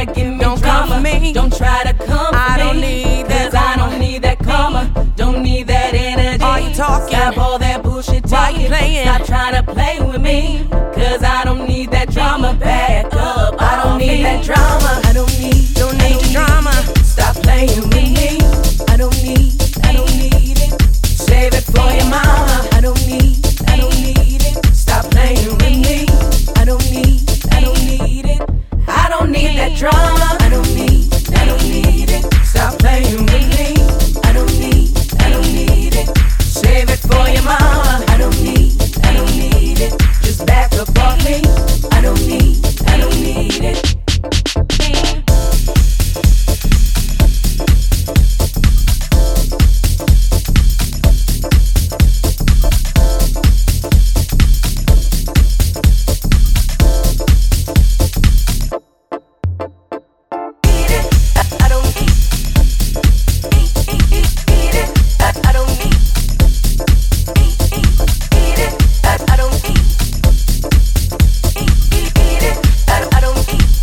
to give me Don't drama. come for me. Don't try to come for I me. don't need that 'Cause I don't need that karma. Don't need that energy. Are you talking? Stop all that bullshit Why you talking. playing? Stop trying to play with me.